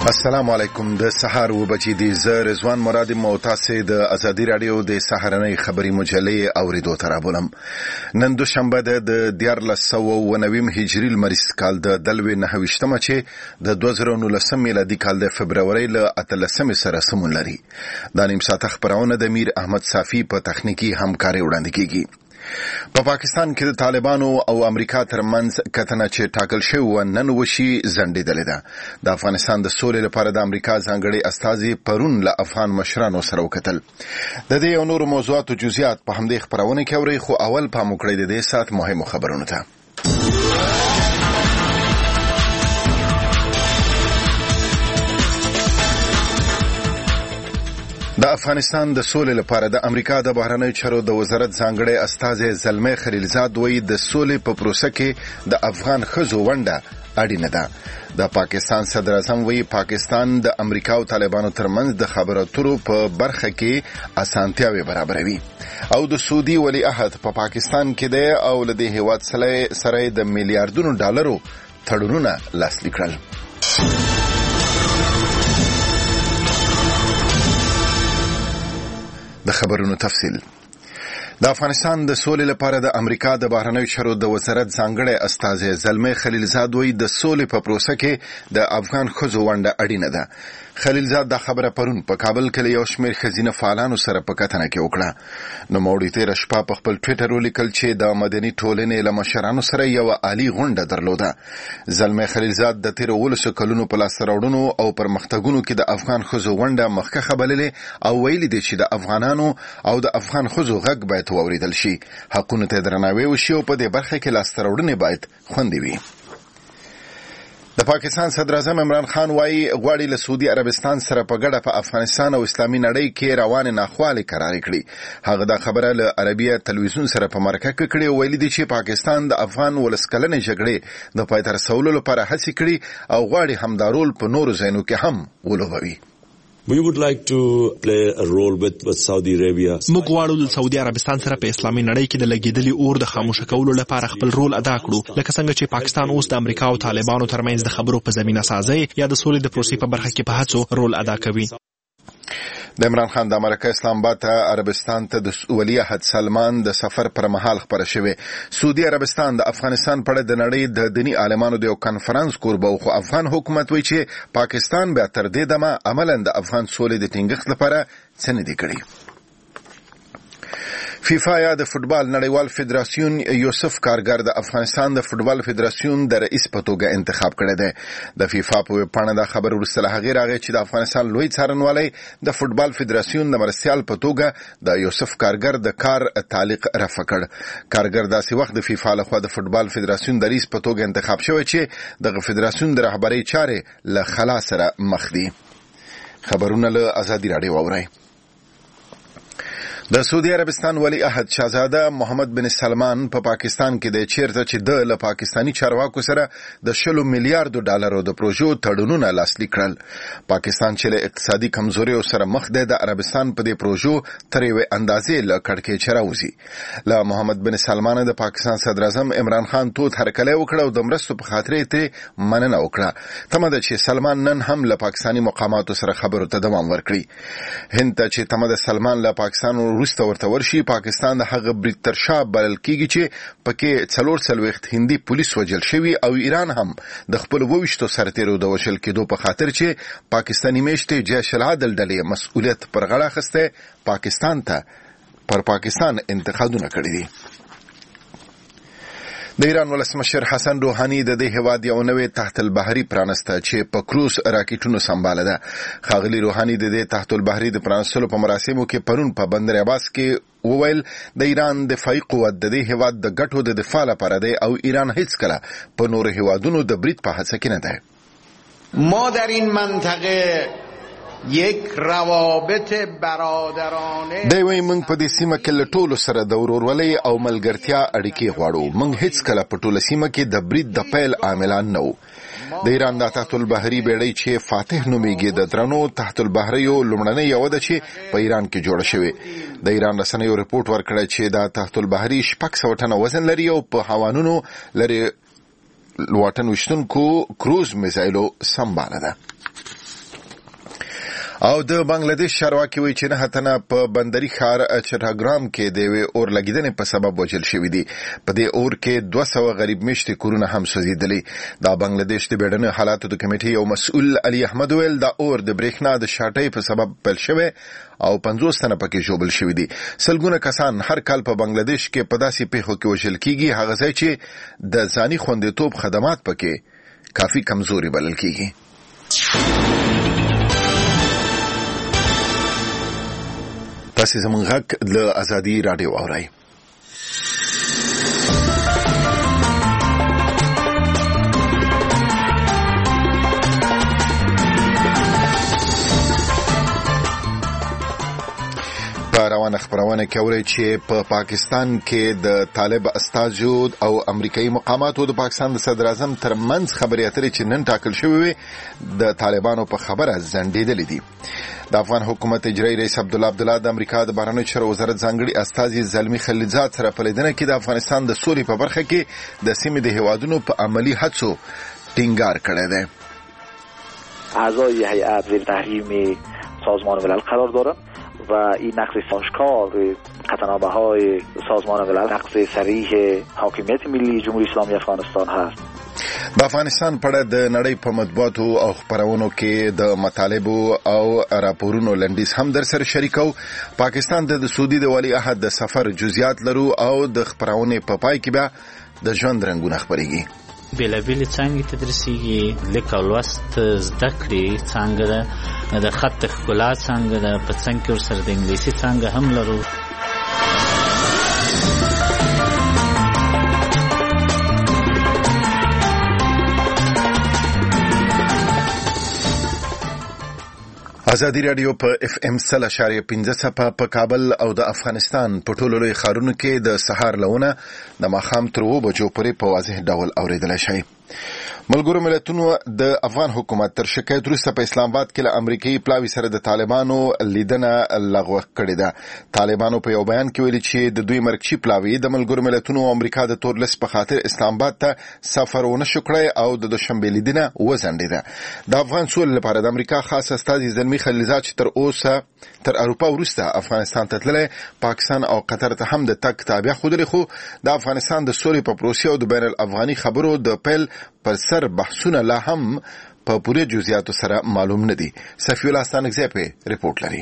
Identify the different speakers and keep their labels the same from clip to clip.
Speaker 1: السلام علیکم. د سحر و بچی دی ز رضوان مراد موتاسه د ازادي رادیو د سحرنۍ خبری مجلې اوریدو ترابولم. نن دوشنبه د 1490 هجری المریس کال د دلوي 9مه چې د 2019 میلادي کال د فبراير ل 13 سره سمون لري. د نیم ساعت خبرونه د میر احمد صافی په تخنیکی همکاري وړاندې کیږي. په پاکستان کې د طالبانو او امریکا ترمنځ کتنه چې ټاکل شوی نن وشي زندیدلې ده. د افغانستان د سولې لپاره د امریکا ځانګړي استازي پرون له افغان مشرانو سره وکتل. د دې او نور موضوعات او جزئیات په همدې خبرونه کې اوري، خو اول په مکړې د دې سات مهمو خبرونه ته. د افغانستان د سولې لپاره د امریکا د بهرنیو چارو د وزارت ځانګړي استازي زلمه خلیلزاد وایي د سولې په پروسه کې د افغان ښځو ونډه اړینه ده. د پاکستان صدر اعظم وایي پاکستان د امریکا او طالبانو ترمنځ د خبرو اترو په برخه کې اسانتیاوي برابروي. او د سعودي ولی عهد په پاکستان کې دی او له دې هیواد سره د میلیارډونو ډالرو تړونونه لاسلیک کړل. د خبرونو تفصیل. د افغانستان د سولې لپاره د امریکا د بهرنیو چارو د وزارت ځانګړي استازي زلمه خلیلزاد وایي د سولې په پروسه کې د افغان ښځو ونډه اړینه ده. خلیلزاد دا خبره پرون په کابل کې یو شمېر ښځینه فعالانو سره په کتنه کې وکړه. نو موړی تیر شپه په خپل ټویټر ولیکل چې د مدني ټولنې له مشرانو سره یو عالی غونډه درلوده. زلمه خلیلزاد د تیر 19 کلونو په لاس راوړنو او پرمختګونو کې د افغان ښځو ونډه مخکښه بللې او ویلي دي چې د افغانانو او د افغان ښځو غږ باید واوریدل شي، حقونه ته درناوی وشي او په دې برخه کې لاس راوړنې باید خوندي وي. د پاکستان صدر اعظم عمران خان وایي غواړي له سعودي عربستان سره په ګډه په افغانستان او اسلامي نړۍ کې روان ناخوالې قرار کړي. هغه دا خبره له عربیه تلویزیون سره په مرکه کې کړې او ویلي دي چې پاکستان د افغان ولسکلنې جګړې د پای ته رسولو لپاره هڅې کړي او غواړي همدارول په نورو ځایونو کې هم ولوبوي.
Speaker 2: We would like to play a role with Saudi Arabia.
Speaker 3: موږ غواړو د سعودي عربستان سره په اسلامي نړۍ کې د لګیدلي اور د خاموش کولو لپاره خپل رول ادا کړو، لکه څنګه چې پاکستان اوس د امریکا او طالبانو ترمنځ د خبرو په زمينه سازي یا د سولې د پروسې په برخه کې په هڅو رول ادا کوي.
Speaker 1: د عمران خان د امریکا اسلام آباد عربستان ته د ولی عهد سلمان د سفر پر مهال خبره شوه. سعودي عربستان د افغانستان په اړه د نړۍ د دینی عالمانو د یو کانفرنس کوربه خو افغان حکومت وایي چې پاکستان به تر دې دمه عملاً د افغان سولې د ټینګښت لپاره څه نه دی کړی. فیفا یا د فوتبال نړیوال فدراسیون یوسف کارګر د افغانستان د فوتبال فدراسیون د رئیس په توګه انتخاب کړی دی. د فیفا په ویب پاڼه دا خبر ورسره هغه راغی چې د افغانستان لوی څارنوالي د فوتبال فدراسیون د مرستيال په توګه د یوسف کارګر د کار تعلیق رفع کړ. کارګر داسې وخت د فیفا لخوا د فوتبال فدراسیون د رئیس په توګه انتخاب شوی چې د فدراسیون د رهبری چارې له خلا سره مخ دي. خبرونه له ازادي رادیو اورئ. د سعودي عربستان ولی عهد شاهزاده محمد بن سلمان په پاکستان کې د چیرته چې د له پاکستانی چارواکو سره د 10 میلیارډ ډالرو د پروژو تړونونه لاسلیک کړل. پاکستان چې له اقتصادي کمزوري سره مخ دی د عربستان په دې پروژو تر یو اندازې له کړکېچ راوځي. له محمد بن سلمان د پاکستان صدر اعظم عمران خان توت هرکلی وکړ او د مرستو په خاطر ته مننه وکړه. تمه ده چې سلمان نن هم له پاکستانی مقاماتو سره خبرو ته دوام ورکړي. هند ته چې تمه ده سلمان له پاکستان وروسته ورته ورشي. پاکستان د هغه برید تر شا بلل کیږي چې پکې 4 هندي پولیس وجل شوی او ایران هم د خپل 22 سرتیرو د وشل کېدو په خاطر چې پاکستانی میشته جیش العدل ډلې مسؤلیت پر غاړه اخیسته پاکستان انتقادونه کړی دي. د ایران ولسمشر حسن روحاني د دې هیواد یو نوې تحت البحري پرانسته چې په کروز راکټونو سمباله ده. ښاغلي روحاني د دې تحت البحري د پرانستلو په مراسمو کې پرون په بندر عباس کې وویل د ایران دفاعي قوت د دې هیواد د ګټو د دفاع لپاره دی او ایران هیڅ کله په نور هیوادونو د برید په هڅه کې نه ده.
Speaker 4: ما در این منطقه یک روابط برادرانه
Speaker 1: دوی موږ په دې سیمه کې له ټولو سره د ورورولۍ او ملګرتیا اړیکې غواړو. موږ هیڅ کله په ټوله سیمه کې د برید د پیل عاملان نه وو. د ایران د تحت البحري بیړۍ چې فاتح نومیږي د درنو تحت البحریو لومړنۍ یو ده چې په ایران کې جوړه شوې. د ایران رسنیو رپورټ ورکړی چې د تحت البحري 600 ټنه وزن لري او په هوانونو لري لواټن وشتونکو کروز میزایلو سمباله ده. او د بنگلاديش چارواکي وایي چې نه تنه په بندري ښار چټاګرام کې د اور لګیدنې په سبب وژل شوي دي. په دې اور کې 200 غریب میشتي کورونه هم سوځېدلي. د بنگلاديش د بیړنیو حالاتو د کمیټې یو مسؤل علي احمد ویل دا اور د برېښنا د شاټۍ په سبب پیل شوی او 50 تنه پکې ژوبل شوي دي. سلګونه کسان هر کال په بنگلاديش کې په داسې پیښو کې وژل کیږي هغه ځای چې د ځاني خوندیتوب خدمات پکې کافي کمزوري بلل کیږي. تاسو زموږ غږ له ازادي رادیو اورئ. روانه خبرونه کوي چې په پاکستان کې د طالب استازو او امریکایي مقاماتو د پاکستان د صدر اعظم ترمنځ خبرې اترې چې نن ټاکل شوې وي د طالبانو په خبره ځنډېدلې دي. د افغان حکومت اجرایي رئیس عبدالله د امریکا د بهرنیو چارو وزارت ځانګړي استازي زلمي خلیلزاد سره په لیدنه کې د افغانستان د سولې په برخه کې د سیمې د هیوادونو په عملی هڅو ټینګار کړی دی.
Speaker 5: اعضای هیئت زیر تحریم سازمان ملل قرار دارند و این نقض آشکار قطعنامه‌های سازمان ملل نقض صریح حاکمیت ملی جمهوری اسلامی افغانستان هست.
Speaker 1: د افغانستان په اړه د نړۍ په مطبوعاتو او خبرونو کې د مطالبو او راپورونو لنډیز هم در سره شریکو. پاکستان د سعودي د ولی عهد د سفر جزئیات لرو او د خبرونې په پای کې بیا د ژوند رنگونه خبرېږي.
Speaker 6: بیلابیلې څانګې تدریسیږي، لیک او لوست زده کړې څانګه ده، د خط ښکلا څانګه ده، په څنګ کې ورسره د انګلیسي څانګه هم لرو. ازادي رادیو په اف ام 100.15 په کابل او د افغانستان په ټولو لوی ښارونو کې د سهار لونه د ماښام تر 2 بجو پورې په واضح ډول اوریدلای شئ. ملګرو ملتونو د افغان حکومت تر شکایت وروسته په اسلام آباد کې له امریکایي پلاوي سره د طالبانو لیدنه لغوه کړې ده. طالبانو په یو بیان کې ویلي چې د دوی مرکزي پلاوي د ملګرو ملتونو او امریکا د تور لیست په خاطر اسلام آباد ته سفر ونه شو کړی او د دوشنبه لیدنه وځنډېده. د افغان سولې لپاره د امریکا خاص استازي زلمي خلیلزاد چې تر اوسه تر اروپا وروسته افغانستان ته تللی، پاکستان او قطر ته هم د تګ تابع ښودلې، خو د افغانستان د سولې په پروسې او د بین الافغاني خبرو د پیل پر سر بحثونه لا هم په پوره جزئیاتو سره معلوم نه دي. صفی الله ستانکزی په ریپورت لري.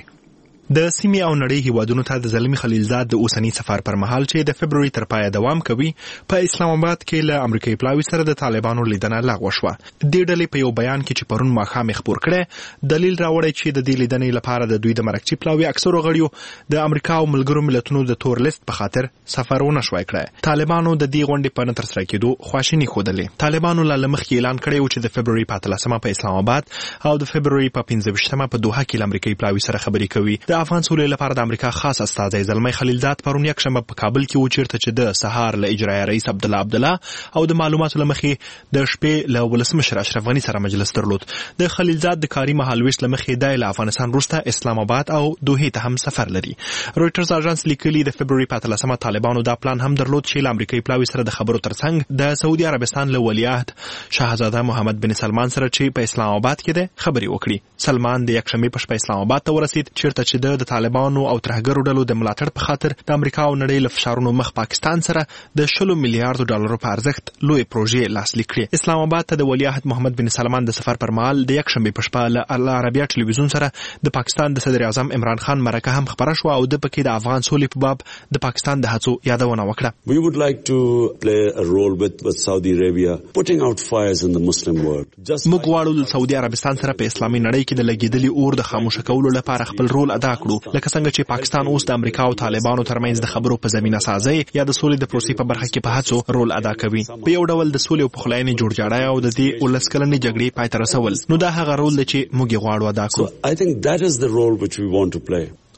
Speaker 3: د سیمې او نړۍ هیوادونو ته د زلمي خلیلزاد د اوسنی سفر پر مهال چې د فبرवरी تر پایه دوام کوي، په اسلام آباد کې له امریکایي پلاوي سره د طالبانو لیدنه لغوه شوه. د ډلې په یو بیان کې چې پرون ماښام خبر کړي دلیل راوړی چې د دې لیدنې لپاره د دوی د مرکزي پلاوي اکثرو غړیو د امریکا او ملګرو ملتونو د تور لیست په خاطر سفر ونه شوی کړی. طالبانو د دې غونډې په نه ترسره کېدو خواشیني ښودلې. طالبانو له مخکې اعلان کړی و چې د فبرवरी په 13 په اسلام آباد او د فبرवरी په 15 په دوحه کې له امریکایي پلاوي سره خبرې کوي. د افغان سولې لپاره د امریکا خاص استازی زلمي خلیلزاد پرون یکشنبه په کابل کې و چیرته چې د سهار له اجرایي رئیس عبدالله او د معلوماتو لمخې د شپې له ولسمشر اشرف غني سره مجلس درلود. د خلیلزاد د کاري مهالويش لمخې د افغانستان وروسته اسلام آباد او دوحه ته هم سفر لري. رويټرز اژانس لیکلي د فبرवरी په 13 طالبانو دا پلان هم درلود چې له امریکایي پلاوي سره د خبرو ترڅنګ د سعودي عربستان له ولیعهد شاهزاده محمد بن سلمان سره چې په اسلام آباد کې د خبري وکړي. سلمان د یکشنبه په شپه اسلام آباد ته ورسید چیرته چې د طالبانو او ترهګرو ډلو د ملاتړ په خاطر د امریکا او نړۍ له فشارونو مخ پاکستان سره د 10 میلیارډ ډالرو په ارزښت لوی پروژې لاسلیک کړې. اسلام آباد ته د ولیعهد محمد بن سلمان د سفر پر مهال د یکشنبه په شپه له العربیه ټلویزیون سره د پاکستان د صدر اعظم عمران خان مرکه هم خبره شو او د پکې د افغان سولې په باب د پاکستان د هڅو یادونه وکړه.
Speaker 2: We would like to play a role with Saudi Arabia putting out fires in the Muslim world.
Speaker 3: موږ غواړو د سعودي عربستان سره په اسلامي نړۍ کې د لګیدلي اور د خاموش کولو لپاره خپل رول ادا کړو، لکه څنګه چې پاکستان اوس د امریکا او طالبانو ترمنځ د خبرو په زمينه سازي یا د سولې د پروسې په برخه کې په هڅو رول ادا کوي. په یو ډول د سولې او پخلاینې جوړجاړی او د دې ولسکلنې جګړې پای ته رسول، نو دا هغه رول دی چې موږ غواړو ادا کړو.
Speaker 2: I think that is the role which we want to play.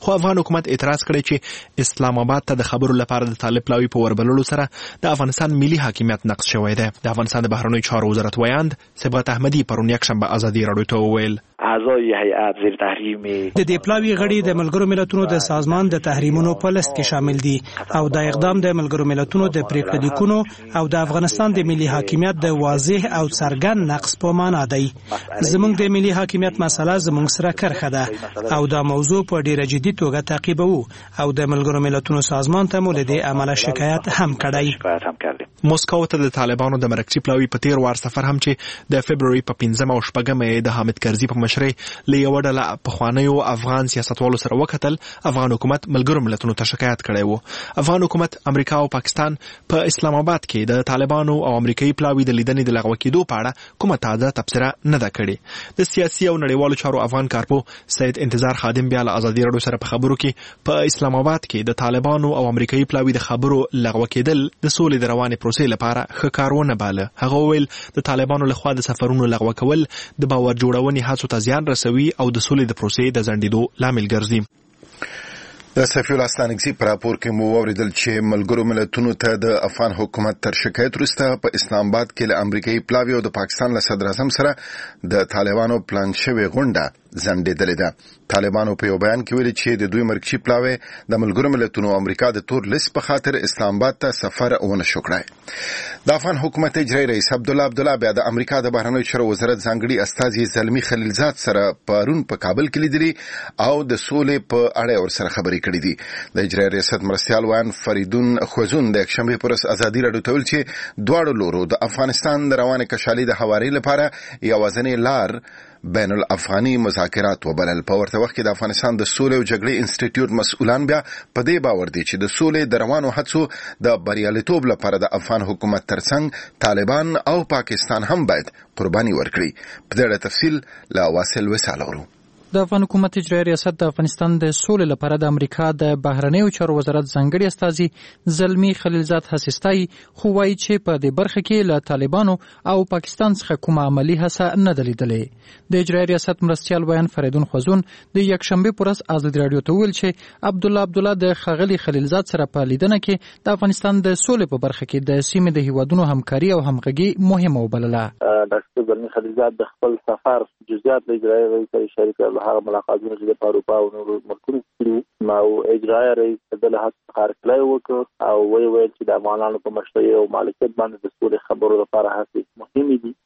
Speaker 3: خو افغان حکومت اعتراض کړی چې اسلام آباد ته د خبرو لپاره د طالب پلاوی په وربللو سره د افغانستان ملي حاکمیت نقض شوی دی. د افغانستان د بهرنیو چارو وزارت ویاند صبغت احمدي پرون یکشنبه ازادي راډیو ته وویل
Speaker 5: اعضای هیئت زیر تحریم
Speaker 7: د دې پلاوی غړي د ملګرو ملتونو د سازمان د تحریمونو په لست کې شامل دي او دا اقدام د ملګرو ملتونو د پریکړې لیکونو او د افغانستان د ملي حاکمیت د واضح او څرګند نقض په معنا دی. زموږ د ملي حاکمیت مسله زموږ سره کرخه ده او دا موضوع په ډیره جدي توګه تعقیبوو او د ملګرو ملتونو سازمان ته مو له دې عمله شکایت هم کړی.
Speaker 3: موسکو ته د طالبانو د مرکزی پلاوی په تیر وار سفر هم چې د فبرवरी په 15 او 16 د حامد کرزي په مشرۍ له یو ډله پخوانیو افغان سیاستوالو سره وکتل، افغان حکومت ملګرو ملتونو ته شکایت کړی وو. افغان حکومت امریکا او پاکستان په اسلام آباد کې د طالبانو او امریکایي پلاوی د لیدنې د لغوه کېدو په اړه کومه تازه تبصره نه ده کړې. د سیاسي او نړیوالو چارو افغان کارپو سید انتظار خادم بیا له ازادي راډیو سره په خبرو کې په اسلام آباد کې د طالبانو او امریکایي پلاوی د خبرو لغوه کېدل د سولې د روانې پروسې لپاره ښه کارونه باله. هغه وویل د طالبانو لخوا د سفرونو لغوه کول د باور جوړونې هڅو ته زیان رسوي او د سولې د پروسې د ځنډېدو لامل ګرځي.
Speaker 1: د سفیر الاستانکزي په راپور کې مو اوریدل چې ملګرو ملتونو ته د افغان حکومت تر شکایت وروسته په اسلام آباد کې له امریکایي پلاوی او د پاکستان له صدر اعظم سره د طالبانو پلان شوی غونډه ځنډېدلې ده. طالبانو په یو بیان کې ویلي چې د دوی مرکزي پلاوی د ملګرو ملتونو او امریکا د تور لیست په خاطر اسلام آباد ته سفر ونه شو کړای. د افغان حکومت اجرایي رئیس عبدالله بیا د امریکا د بهرنیو چارو وزارت ځانګړي استازي زلمی خلیلزاد سره پرون په کابل کې لیدلي او د سولې په اړه ورسره خبرې کړې دي. د اجرایي ریاست مرستیال وان فریدون خوزون د یکشنبه پر ورځ ازادي راډیو ته ویل چې دواړو لورو د افغانستان د روانې کشالي د هواري لپاره یوازینۍ لار بین الافغاني مذاکرات وبلل. په ورته وخت کې د افغانستان د سولې او جګړې انسټیټیوټ مسؤلان بیا په دې باور دي چې د سولې د روانو هڅو د بریالیتوب لپاره د افغان حکومت ترڅنګ طالبان او پاکستان هم باید قرباني ورکړي. په دې اړه تفصیل له واصل وسال اورو.
Speaker 8: د افغان حکومت اجرایي ریاست د افغانستان د سولې لپاره د امریکا د بهرنیو چارو وزارت ځانګړي استازي زلمی خلیلزاد حسستای خو وایي چې په دې برخه کې له طالبانو او پاکستان څخه کومه عملی هڅه نه ده لیدلې. د اجرایي ریاست مرستیال بیان فریدون خوزون د یکشنبه پر ورځ ازادي راډیو ته ویل چې عبدالله د خغلی خلیلزاد سره په لیدنه کې د افغانستان د سولې په برخه کې د سیمې د هیوادونو همکاري او همغږي مهمه وبلله.
Speaker 5: ډاکټر زلمی خلیلزاد د خپل سفر جزئیات له اجرایي رئیس سره شریک کړل. هغه ملاقاتونه چې د اروپا او نورو ملکونو کړي ما او اجرایي رئیس د له هڅه کار وکړ او ویل چې د افغانانو په مشرۍ او مالکیت باندې د سولې خبرو لپاره هڅې مهمې دي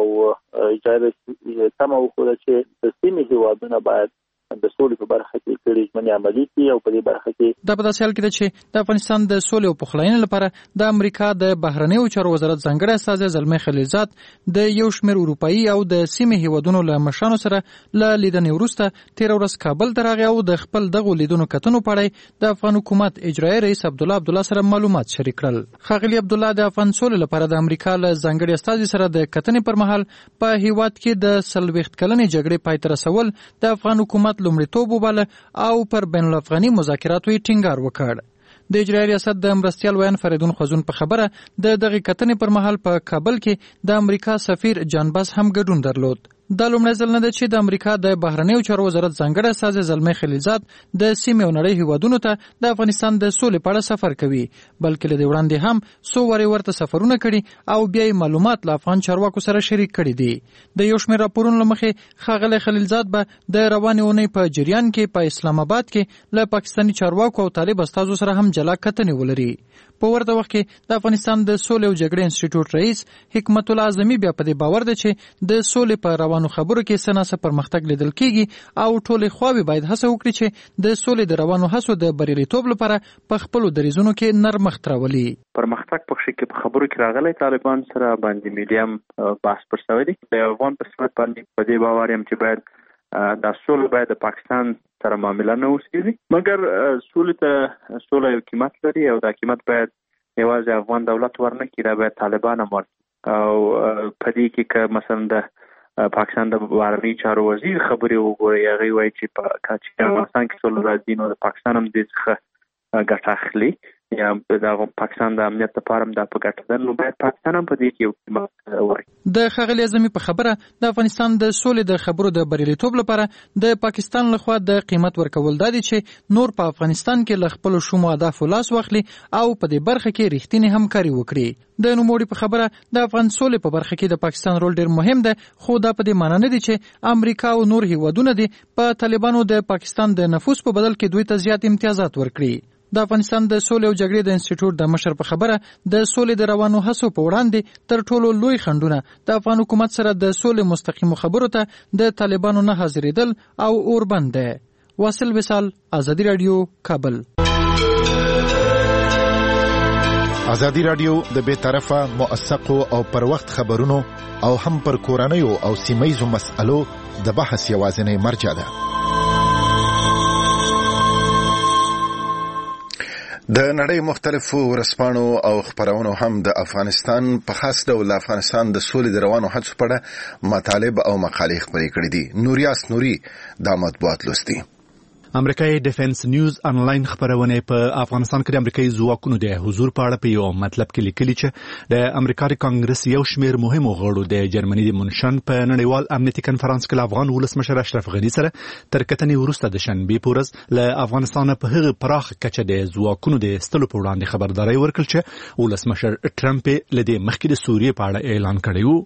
Speaker 5: او اجرایي رئیس تمه وکړه چې د سیمې هیوادونه باید د سولې په برخه کې کړي ژمنې عملي کړي او په دې برخه کې
Speaker 8: د په داسې حال کې ده چې د افغانستان د سولې او پخلاینې لپاره د امریکا د بهرنیو چارو وزارت ځانګړی استازی زلمی خلیلزاد د یو شمېر اروپایي او د سیمې هیوادونو له مشرانو سره له لیدنې وروسته تېره ورځ کابل ته راغی او د خپل دغو لیدنو کتنو په اړه د افغان حکومت اجرایي رئیس عبدالله سره معلومات شریک کړل. ښاغلي عبدالله د افغان سولې لپاره د امریکا له ځانګړي استازي سره د کتنې پر مهال په هیواد کې د 40 کلنې جګړې پای ته رسول د افغان حکومت لومړیتوب وباله او پر بین الافغاني مذاکراتو یې ټینګار وکړ. د اجرایي ریاست د مرستیال ویان فریدون خوزون په خبره د دغه کتنې پر مهال په کابل کې د امریکا سفیر جان باس هم ګډون درلود. دا لومړی ځل نه ده چې د امریکا د بهرنیو چارو وزارت ځانګړی استازی زلمی خلیلزاد د سیمې او نړۍ هیوادونو ته د افغانستان د سولې په اړه سفر کوي، بلکې له دې وړاندې هم څو وارې ورته سفرونه کړي او بیا یې معلومات له افغان چارواکو سره شریک کړي دي. د یو شمېر راپورونو له مخې ښاغلی خلیلزاد به د روانې اونۍ په جریان کې په اسلام آباد کې له پاکستاني چارواکو او طالب استازو سره هم جلا کتنې ولري. په ورته وخت کې د افغانستان د سولې او جګړې انسټیټیوټ رئیس حکمت الله اعظمي بیا په دې باور ده چې د سولې په روانو خبرو کې سناسه پرمختګ لیدل کیږي او ټولې خواوې باید هڅه وکړي چې د سولې د روانو هڅو د بریالیتوب لپاره په خپلو دریځونو کې نرمښت راولي.
Speaker 9: پرمختګ په شکل په خبرو کې راغلی طالبان سره باندې میډیم بحث پر شوی دی. د افغان په صورت باندې په دې باور یم چې باید د سولې باید د پاکستان سره معامله نه وسیږي، مګر سولې ته سوله یو قیمت لري او دا قیمت باید یوازې افغان دولت ورنه کړي، دا باید طالبان هم ورکړي. او په دې کې که مثلا د پاکستان د بهرنیو چارو وزیر خبرې وګورئ، هغې وایي چې په افغانستان کې سوله راځي نو د پاکستان هم دې څخه ګټه اخلي. یا د پاکستان د امنیت لپاره هم دا په ګټه ده، نو باید پاکستان هم په دې کې یو قیمت ورکړي.
Speaker 8: د ښاغلي اعظمي په خبره د افغانستان د سولې د خبرو د بریالیتوب لپاره د پاکستان لخوا د قیمت ورکول دا دي چې نور په افغانستان کې له خپلو شومو اهدافو لاس واخلي او په دې برخه کې رښتینې همکاري وکړي. د نوموړي په خبره د افغان سولې په برخه کې د پاکستان رول ډېر مهم دی، خو دا په دې معنی نه دي چې امریکا او نور هیوادونه دي په طالبانو د پاکستان د نفوذ په بدل کې دوی ته زیات امتیازات ورکړي. د افغانستان د سولې او جګړې د انسټیټیوټ د مشر په خبره د سولې د روانو هڅو په وړاندې تر ټولو لوی خنډونه د افغان حکومت سره د سولې مستقیمو خبرو ته د طالبانو نه حاضرېدل او اوربند دی. واصل وصال، ازادي رادیو، کابل.
Speaker 1: ازادي رادیو د بے طرفه، موثقو او پر وخت خبرونو او هم پر کورنیو او سیمه‌یزو مسألو د بحث یوازینی مرجع ده. د نړۍ مختلفو ورځپاڼو او خبرونو هم د افغانستان په خاص ډول افغانستان د سولې د روانو هڅو په اړه مطالب او مقالې خپرې کړې دي. نوریاس نوري د مطبوعات لوستي.
Speaker 10: امریکایي ډیفنس نیوز انلاین خبرونه په افغانستان کې د امریکایي ځواکونو د حضور په اړه په یو مطلب کې لیکلي چې د امریکا د کانګرس یو شمېر مهمو غړو د جرمني د مونشن په نړیوال امنیتي کنفرانس کې افغان ولسمشر اشرف غني سره تر کتنې وروسته د شنبې په ورځ له افغانستان په هغه پراخ کچه د ځواکونو د استلو په وړاندې خبرداري ورکړه چې ولسمشر ټرمپ لدې مخکې د سوریې په اړه اعلان کړی و.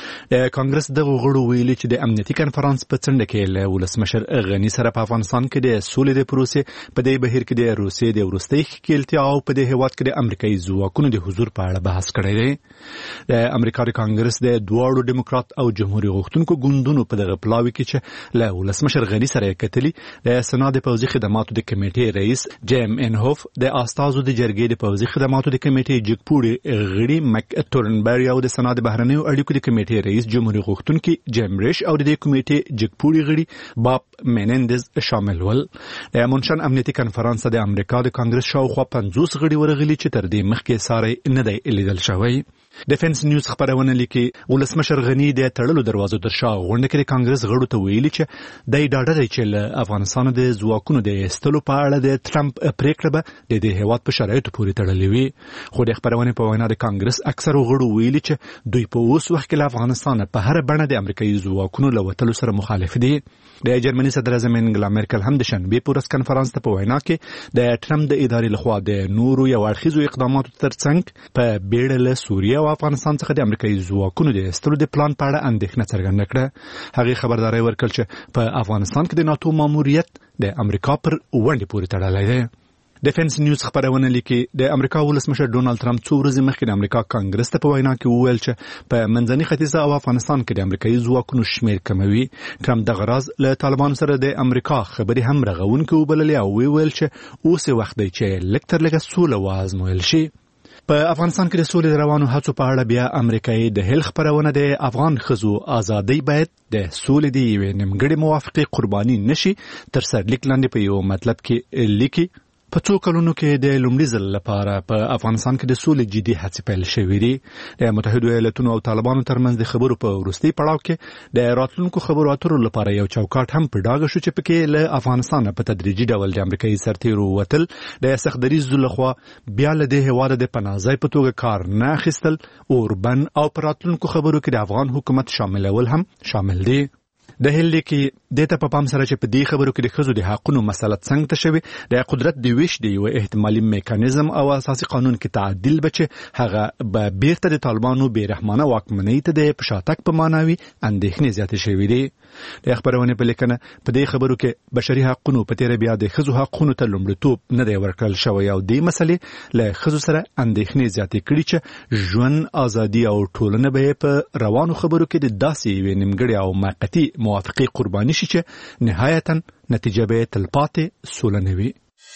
Speaker 10: د کانګرس دغه غړو ویلي چې د امنیتي کنفرانس په څنډه کې له ولسمشر غني سره په افغانستان کې د سولې د پروسې په دې بهیر کې د روسیې د وروستۍ ښکېلتیا او په دې هیواد کې د امریکایي ځواکونو د حضور په اړه بحث کړی دی. د امریکا د کانګرس د دواړو ډیموکرات او جمهوریت غوښتونکو ګوندونو په دغه پلاوي کې چې له ولسمشر غني سره کتلي د سنا د پوځي خدماتو د کمیټې رئیس جیم انهوف، د استازو د جرګې د پوځي خدماتو د کمیټې جګپوړي غړي مک تورنبری او د سنا د بهرنیو اړیکو د کمیټې رئیس جمهوریت غوښتونکي جیم ریش او د کمیټې جګپوړي غړي باب مینندز شامل ول. د مونشن امنیتي کنفرانس د امریکا د کانګرس شاوخوا 50 غړي ورغلي چې تر دې مخکې ساري نه دی لیدل شوی. ډیفنس نیوز خبرونه لیکي ولسمشر غني د تړلو دروازو تر شا غونډه کې کانګرس غړو ته ویلي چې د ډاډه دی چې له افغانستان د ځواکونو د استلو په اړه د ټرمپ پریکړه به د دې هیواد په شرایطو پورې تړلې وي. خو د خبرونه په وینا د کانګرس اکثرو غړو ویلي چې دوی په اوس وخت کې له افغانستان په هر بڼه د امریکایي ځواکونو له وتلو سره مخالف دي. د جرمني صدر اعظم انګلا مرکل هم د شنبې په ورځ کنفرانس ته په وینا کې د ټرمپ د ادارې لخوا د نورو یو اړخیزو اقداماتو ترڅنګ په بیړه له سوریه او افغانستان څخه د امریکایي ځواکونو د استلو د پلان په اړه اندېښنه څرګنده کړه. هغه خبرداري ورکړه چې په افغانستان کې د ناتو ماموریت د امریکا پر ونډې پورې تړلی دی. ډیفنس نیوز خبرونه لیکي د امریکا ولسمشر ډونالد ټرمپ څو ورځې مخکې د امریکا کانګرس ته په وینا کې وویل چې په منځني ختیځ او افغانستان کې د امریکایي ځواکونو شمیر کموي. ټرمپ دغه راز له طالبانو سره د امریکا خبرې هم رغونکې وبللې او ویل چې اوس وخت دی چې لږ تر لږه سوله وازمویل شي. په افغانستان کې د سولې د روانو هڅو په اړه بیا امریکایي د هیل خبرونه د افغان ښځو ازادي باید د سولې د یوې نیمګړې موافقې قرباني نشي تر سرلیک لاندې په یو مطلب کې لیکي. په څو کلونو کې د لومړي ځل لپاره په افغانستان کې د سولې جدي هڅې پیل شوې دي. د متحده ایالاتونو او طالبانو ترمنځ د خبرو په وروستي پړاو کې د راتلونکو خبرو اترو لپاره یو چوکاټ هم په ډاګه شو چې پکې له افغانستان په تدریجي ډول د امریکایي سرتیرو وتل، د سختدریزو لخوا بیا له دې هیواده د پناهځای په توګه کار نه اخیستل، اوربند او په راتلونکو خبرو کې د افغان حکومت شاملول هم شامل دي. د هیل کې د ته په پام سره چې په دې خبرو کې د ښځو د حقونو مسله څنګه ته شوی د قدرت د ویش دی یو احتمالي میکانیزم او اساسي قانون کې تعدیل بچي هغه به بیرته د طالبانو بیرحمانه واکمنۍ ته د پشاتک په معناوي اندېښنې زیاتې شوې دي. د خبرونه په لیکنه په دې خبرو کې بشري حقوقو په تیر بیا د ښځو حقوقو ته لومړیتوب نه دی ورکړل شوی او دې مسلې له ښځو سره اندېښنې زیاتې کړي چې ژوند، ازادي او ټولنه به په روانو خبرو کې د داسې یوې نیمګړې او موقتي موافقې قرباني شي چې نهایتا نتیجه به تلپاتې سوله نه وي.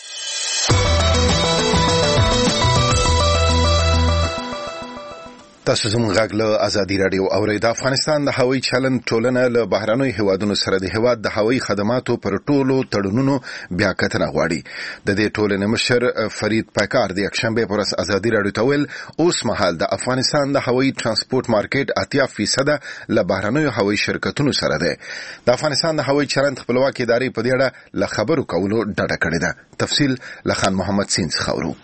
Speaker 1: تاسو زموږ غږ له ازادي رادیو اورئ. د افغانستان د هوایي چلند ټولنه له بهرنیو هیوادونو سره د هیواد د هوایي خدماتو پر ټولو تړونونو بیا کتنه غواړي. د دې ټولنې مشر فرید پاکار د یکشنبې پر ورځ ازادي رادیو ته ویل اوس مهال د افغانستان د هوایي ترانسپورت مارکیټ 80% له بهرنیو هوایي شرکتونو سره دی. د افغانستان د هوایي چلند خپلواکي ادارې په دې اړه له خبرو کولو ډډه کړې ده. تفصیل له خان محمد سین څخه اورو.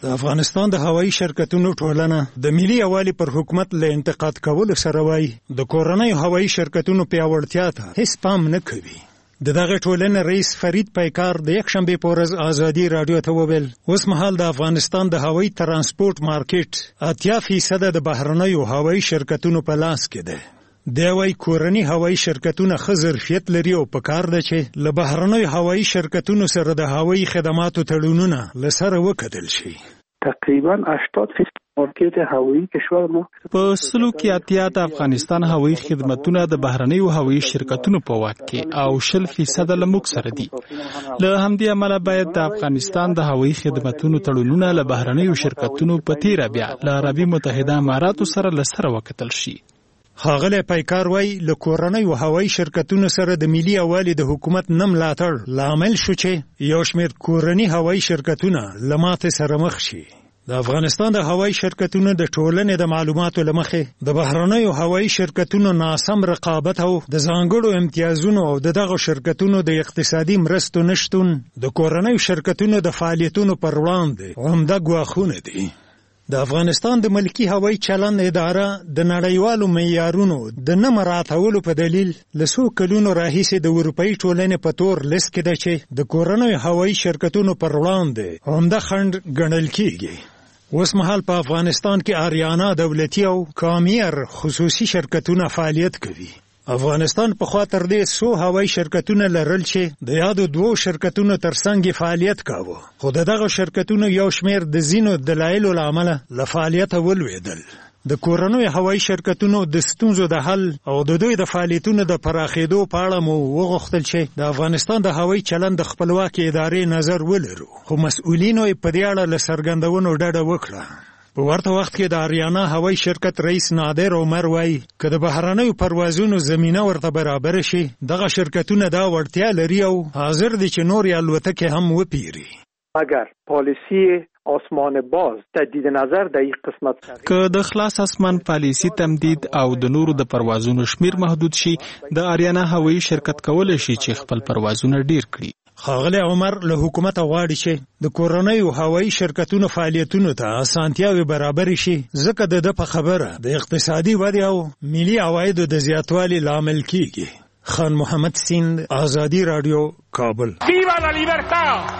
Speaker 11: د افغانستان د هوایي شرکتونو ټولنه د ملي یووالي پر حکومت له انتقاد کولو سره وایي د کورنیو هوایي شرکتونو پیاوړتیا ته هیڅ پام نه کوي. د دغه ټولنې رئیس فرید پیکار د یکشنبې په ورځ ازادي راډیو ته وویل اوس مهال د افغانستان د هوایي ترانسپورت مارکیټ 80% د بهرنیو هوایي شرکتونو په لاس کې ده. دی وايي کورني هوایي شرکتونه ښه ظرفیت لري او پکار ده چې له بهرنیو هوایي شرکتونو سره د هوایي خدماتو تړونونه له سره وکتل شي.
Speaker 12: تقریبا 80% مارکیټ هوایي کشور ما
Speaker 13: په سلو کې اتیا د افغانستان هوایي خدماتونه د بهرنیو هوایي شرکتونو په واک کې او 60% له موږ سره دي. له همدې امله باید د افغانستان د هوایي خدماتونو تړونونه له بهرنیو شرکتونو په تیر بیا له عربي متحده اماراتو سره له سره وکتل شي.
Speaker 11: ښاغلی پیکار وایي له کورنیو هوایي شرکتونو سره د ملي یووالي د حکومت نه ملاتړ لامل شو چې یو شمېر کورني هوایي شرکتونه له ماتې سره مخ شي. د افغانستان د هوایي شرکتونو د ټولنې د معلوماتو له مخې د بهرنیو هوایي شرکتونو ناسم رقابت او د ځانګړو امتیازونو او دغه شرکتونو د اقتصادي مرستو نشتون د کورنیو شرکتونو د فعالیتونو پر وړاندې عمده ګواښونه دي. د افغانستان د ملکی هوایي چلند اداره د نړیوالو معیارونو د نه مراعاتولو په دلیل له څو کلونو راهیسې د اروپایي ټولنې په تور لیست کې ده چې د کورنیو هوایي شرکتونو پر وړاندې عمده خنډ ګڼل کیږي. اوس مهال په افغانستان کې آریانا دولتي او کامیر خصوصي شرکتونه فعالیت کوي. افغانستان په خوا تر دې څو هوایي شرکتونه لرل چې د یادو دوو شرکتونو ترڅنګ فعالیت کاوه، خو دغه شرکتونو یو شمېر د ځینو دلایلو له امله له فعالیته ولوېدل. د کورنیو هوایي شرکتونو د ستونزو د حل او د دوی د فعالیتونو د پراخېدو په اړه مو وغوښتل چې د افغانستان د هوایي چلند د خپلواکې ادارې نظر ولرو، خو مسؤلینو یې په دې اړه له څرګندونو ډډه وکړه. په ورته وخت کې د آریانا هوایي شرکت رئیس نادر عمر وایي که د بهرنیو پروازونو زمینه ورته برابر شي دغه شرکتونه دا وړتیا لري او حاضر دي چې نورې الوتکې هم وپیري.
Speaker 12: اگر پالیسی آسمان باز تجدید نظر در این قسمت
Speaker 13: که د خلاص اسمان پالیسی تمدید او د نورو د پروازونو شمیر محدود شي د آریانا هوایي شرکت کولی شي چې خپل پروازونه ډیر کړي.
Speaker 11: ښاغلی عمر له حکومت غواړي چې د کورنیو هوایي شرکتونو فعالیتونو ته اسانتیاوې برابرې شي ځکه د ده په خبره د اقتصادي ودې او ملي عوایدو د زیاتوالي لامل کیږي. خان محمد سیند، آزادی رادیو، کابل.
Speaker 14: ویوا لا لیبرتا!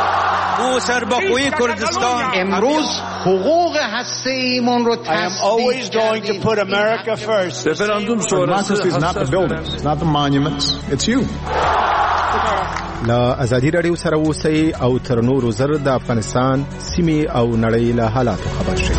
Speaker 4: او سربخوی کردستان امروز حقوق هسته‌ایمون رو
Speaker 14: always going to put America first.
Speaker 15: Referendum sonrası is not the buildings, it's not the monuments, it's you.
Speaker 16: لا ازادي رادیو سره اوسئ او تر نورو زر د افغانستان سیمې او نړۍ له حالاتو خبر شئ.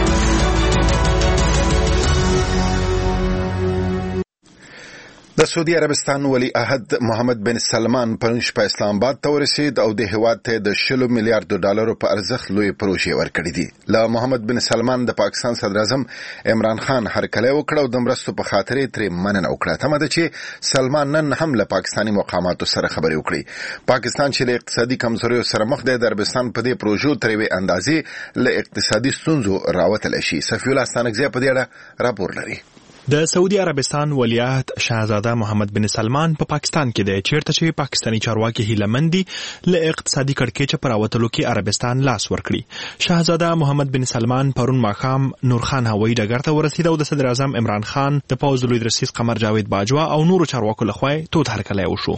Speaker 1: د سعودي عربستان ولی عهد محمد بن سلمان پرون شپه اسلام آباد ته ورسید او د هیواد ته د 60 میلیارډ ډالرو په ارزښت لوی پروژې ورکړې دي. له محمد بن سلمان د پاکستان صدر اعظم عمران خان هرکلی وکړ او د مرستو په خاطر ترې مننه وکړه. تمه ده چې سلمان نن هم له پاکستاني مقاماتو سره خبرې وکړي. پاکستان چې له اقتصادي کمزوریو سره مخ دی د عربستان په دې پروژو تر یوې اندازې له اقتصادي ستونزو راوتلی شي. صفي الله ستانکزی په دې اړه راپور لري.
Speaker 3: د سعودي عربستان ولیعهد شاهزاده محمد بن سلمان په پاکستان کې دی چیرته چې پاکستانی چارواکي هیلمندي له اقتصادي کړکېچه پر راوتلو کې عربستان لاس ورکړي. شاهزاده محمد بن سلمان پرون ماښام نورخان هوایي ډګر ته ورسید او د صدر اعظم عمران خان د پوځ لوی رئیس قمر جاوید باجوا او نورو چارواکو لخوا تود هرکلی وشو.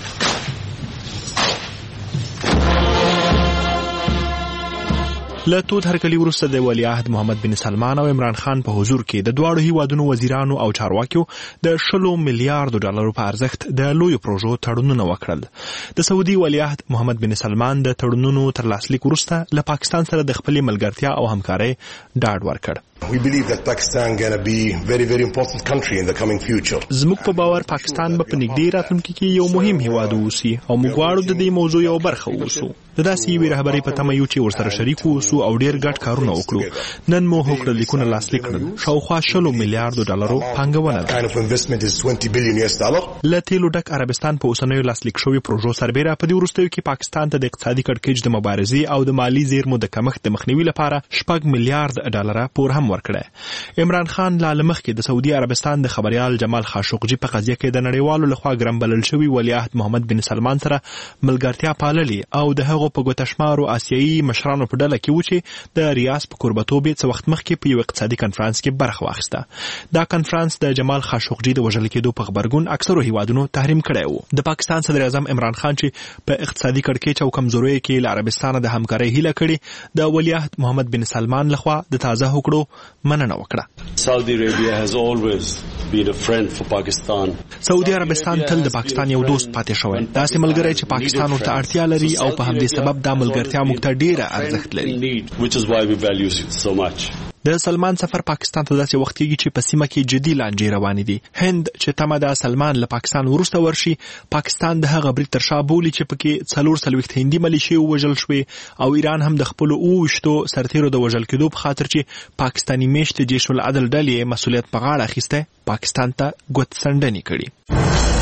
Speaker 3: له تود هرکلي وروسته د ولیعهد محمد بن سلمان او عمران خان په حضور کې د دواړو هیوادونو وزیرانو او چارواکیو د 60 میلیارډ ډالرو په ارزښت د لویو پروژو تړونونه وکړل. د سعودي ولیعهد محمد بن سلمان د تړونونو تر لاسلیک وروسته له پاکستان سره د خپلې ملګرتیا او همکارۍ ډاډ ورکړ.
Speaker 17: We believe that Pakistan going to be very very important country in the coming future.
Speaker 3: زموږ په باور پاکستان به په نږدې راتلونکي کې یو مهم هیواد اوسي او موږ غواړو د دې موضوع یو برخه اوسو. د داسې یوې رهبرۍ په تمه یو چې ورسره شریک اوسو او ډېر ګډ کارونه وکړو. نن مو هوکړه لیکونه لاسلیک کړل. شاوخوا 60 میلیارډ ډالرو پانګونه ده.
Speaker 17: Kind of investment is $20 billion.
Speaker 3: له تیلو ډک عربستان په اوسنیو لاسلیک شویو پروژو سربېره په دې وروستیو کې پاکستان ته د اقتصادي کړکېچ د مبارزې او د مالي زیرمو د کمښت د مخنیوي لپاره 6 میلیارډ ډالر پور هم ورکړی. عمران خان لا لمخکې د سعودي عربستان د خبريال جمال خاشقجي په قضیه کې د نړیوالو لخوا ګرم بلل شوی ولیعهد محمد بن سلمان سره ملګرتیا پاللې او د هغو په ګوتشمارو آسیایي مشرانو په ډله کې و چې د ریاض په کوربتوب څه وخت مخکې په یو اقتصادي کنفرانس کې برخه واخیسته. دا کنفرانس د جمال خاشقجي د وژل کېدو په خبرګون اکثرو هیوادونو تحریم کړی و. د پاکستان صدر اعظم عمران خان چې په اقتصادي کړکېچ او کمزوریو کې له عربستان د همکارۍ هیله کړې، د ولیعهد محمد بن سلمان لخوا د تازه هوکړو مننه وکړه.
Speaker 2: Saudi Arabia has always been a friend for Pakistan.
Speaker 3: سعودي عربستان تل د پاکستان یو دوست پاتې شوی، داسې ملګری چې پاکستان ورته اړتیا لري او په همدې سبب دا ملګرتیا موږ ته ډیره ارزښت لري.
Speaker 2: Which is why we value it so much.
Speaker 3: د سلمان سفر پاکستان ته داسې وخت کېږي چې په سیمه کې جدي لانجې روانې دي. هند چې تمه ده سلمان له پاکستان وروسته ورشي، پاکستان د هغه برید تر شا بولي چې پکې 44 هندي ملیشې ووژل شوې او ایران هم د خپلو 28 سرتیرو د وژل کېدو په خاطر چې پاکستاني میشت جیش العدل ډلې مسؤلیت په غاړه اخیسته، پاکستان ته ګوت څنډنې کړي.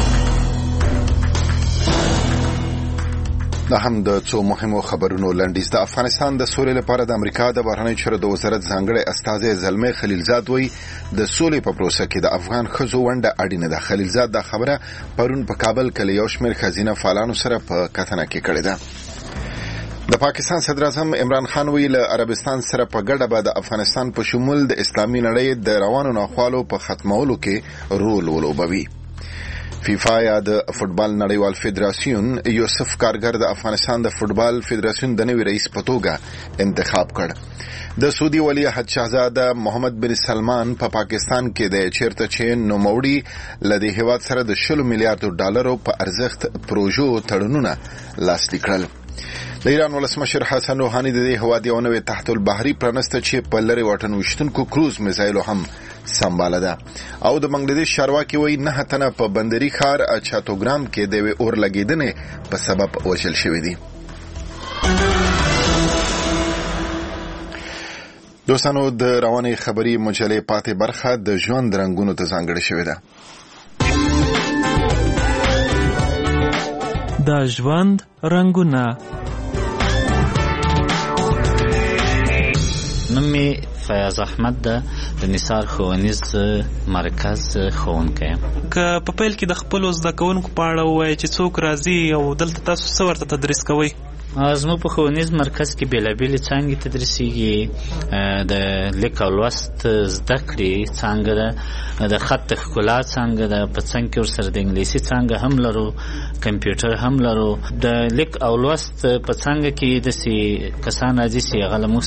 Speaker 1: دا هم د څو مهمو خبرونو لنډیز. د افغانستان د سولې لپاره د امریکا د بهرنیو چارو د وزارت ځانګړی استازی زلمه خلیلزاد وایي د سولې په پروسه کې د افغان ښځو ونډه اړینه ده. خلیلزاد دا خبره پرون په کابل کې له یو شمېر ښځینه فعالانو سره په کتنه کې کړې ده. د پاکستان صدر اعظم عمران خان ویل له عربستان سره په ګډه به د افغانستان په شمول د اسلامي نړۍ د روانو ناخوالو په ختمولو کې رول ولوبوي. فیفا یا د فوتبال نړیوال فدراسیون یوسف کارګر د افغانستان د فوتبال فدراسیون د نوي رئیس په توګه انتخاب کړ. د سعودي ولیعهد شاهزاده محمد بن سلمان په پاکستان کې د چیرته چې نوموړي له دې هیواد سره د 20 میلیارډ ډالرو په ارزښت پروژو تړونونه لاسلیک کړل. د ایران ولسمشر حسن روحاني د دې هیواد یو نوې تحت البحري پرانسته چې په لری واټن وشتونکو کروز میزایلو هم سمباله ده. او د بنگلاديش چارواکي وایي 9 تنه په بندري ښار چاتوګرام کې د اور لګیدنې په سبب وژل شوي دي. دوستانو د رواني خبري مجلې پاتې برخه د ژوند رنگونو ته ځانګړې شوې ده.
Speaker 18: د ژوند رنگونه.
Speaker 19: نومي فیاض احمد د نثار ښوونیز مرکز ښوونکی.
Speaker 18: که په پیل کې د خپلو زده کوونکو په اړه ووایئ چې څوک راځي او دلته تاسو څه ورته تدریس کوئ؟
Speaker 19: زموږ په ښوونیز مرکز کې بېلابېلې څانګې تدریسیږي. د لیک او لوست زده کړې څانګه ده، د خط ښکلا څانګه ده، په څنګ کې ورسره د انګلیسي څانګه هم لرو، کمپیوټر هم لرو. د لیک او لوست په څانګه کې داسې کسان راځي چې هغه له موږ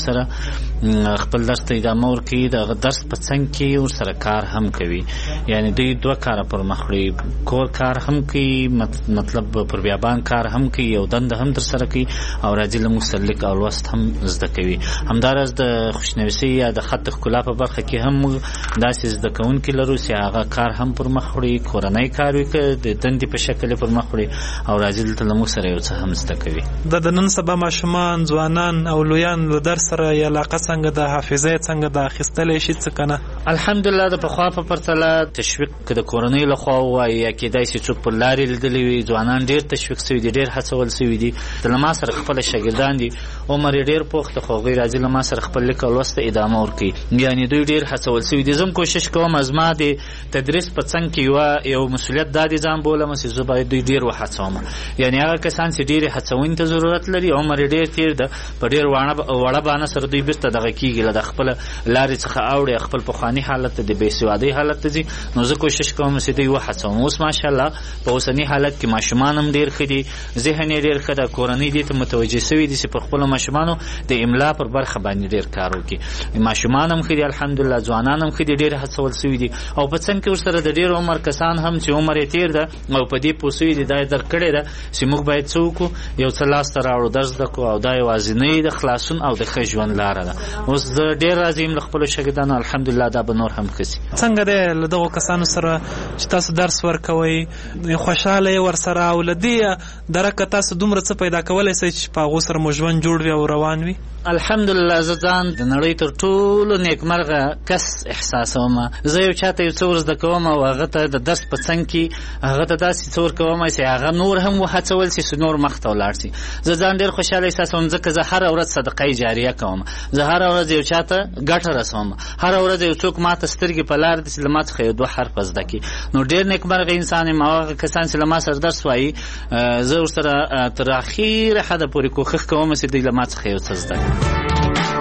Speaker 19: سره خپل درس ته ادامه ورکوي، د درس په څنګ کې ورسره کار هم کوي. یعنې دوی 2 کاره پر مخ وړي، کور کار هم کوي، مطلب پر بیابان کار هم کوي، یو دنده هم ترسره کوي او راځي له موږ سره لیک او لوست هم زده کوي. همداراز د خوشنویسۍ یا د خط ښکلا په برخه کې هم موږ داسې زده کوونکي لرو چې هغه کار هم پر مخ وړي، کورنی کار وي که د دندې په شکل پر مخ وړي او راځي دلته له موږ سره یو څه هم زده کوي.
Speaker 18: د نن سبا ماشومان، ځوانان او لویان له درس سره یې علاقه څنګه ده، حافظه یې څنګه ده، اخیستلی شي څه که نه؟
Speaker 19: الحمدلله د پخوا په پرتله تشویق که د کورنۍ لخوا ووایي یا کېدای شي څوک پر لارې لیدلی وي، ځوانان ډېر تشویق شوي دي، ډېر هڅول شوي دي. له ما سره خپله شاګردان دي، عمر یې ډېر پوخ دی، خو هغوی راځي له ما سره خپل لیک او لوست ته ادامه ورکوي. یعنې دوی ډېر هڅول شوي دي. زه هم کوشش کوم زما د تدریس په څنګ کې یو مسؤلیت دا دی ځان بولم چې زه باید دوی ډېر وهڅوم. یعنې هغه کسان چې ډېرې هڅونې ته ضرورت لري، عمر یې ډېر تېر ده، په ډېر وړه بانه سره دوی بېرته دغه کېږي، له د خپله لارې څخه اوړي، خپل پخواني حالت ته د بېسوادۍ حالت ته ځي. نو زه کوشش کوم چې دوی وهڅوم. اوس ماشاءالله په اوسني حالت کې ماشومان هم ډېر ښه دي، ذهن یې ډېر ښه ده، کورنۍ دې ته متوجه شوي دي چې په خپلو ماشومانو د املا پر برخه باندې ډېر کار وکړي. ماشومان هم ښه دي الحمدلله، ځوانان هم ښه دي، ډېر هڅول شوي دي. او په څنګ کې ورسره د ډېر عمر کسان هم چې عمر یې تېر ده او په دې پوه شوي دي، دا یې درک کړې ده چې موږ باید څه وکړو، یو څه لاسته راوړو، درس زده کړو، او دا یوازینۍ د خلاصون او د ښه ژوند لاره ده. اوس زه ډېر راضي یم له خپلو شاګردانو، الحمدلله دا به نور هم ښه شي.
Speaker 18: څنګه دی له دغو کسانو سره چې تاسو درس ورکوئ، خوشحاله یې ورسره، او له دې درکه تاسو دومره څه پیدا کولی شئ چې په هغو سره مو ژوند جوړ وي او روان وي؟
Speaker 19: الحمدلله زه ځان د نړۍ تر ټولو نیکمرغه کس احساسوم. زه یو چاته یو څه ور زده کوم او هغه ته د درس په څنګ کې هغه ته داسې څه ورکوم چې هغه نور هم وهڅول شي چې نور مخ ته ولاړ شي. زه ځان ډېر خوشحاله احساسوم ځکه زه هره ورځ صدقه جاریه کوم، زه هره ورځ یو چاته ګټه رسوم، هره ورځ یو څوک ماته سترګې په لار دي چې له ما څخه یو 2 حرف زده کړي. نو ډېر نیکمرغه انسان یم. هغه کسان چې له ما سره درس وایي، زه ورسره تر اخره حده پورې کوښښ کوم چې دوی له ما څخه یو څه زده کړي.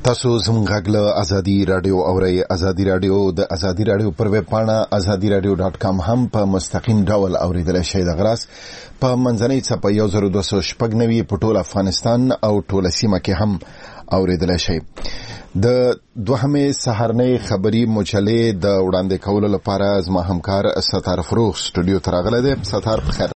Speaker 1: تاسو زموږ غږ له ازادي رادیو اورئ. ازادي رادیو د ازادي رادیو پر ویب پاڼه azadiradio.com هم په مستقیم ډول اوریدلای شئ. د غراس په منځنۍ څپه 1296 په ټول افغانستان او ټول سیمه کې هم اوریدلای شئ. د دوهمه سهارنۍ خبری مجلې د وړاندې کولو لپاره زما همکار ستار فروغ سټوډیو ته راغلی دی. ستار په خیر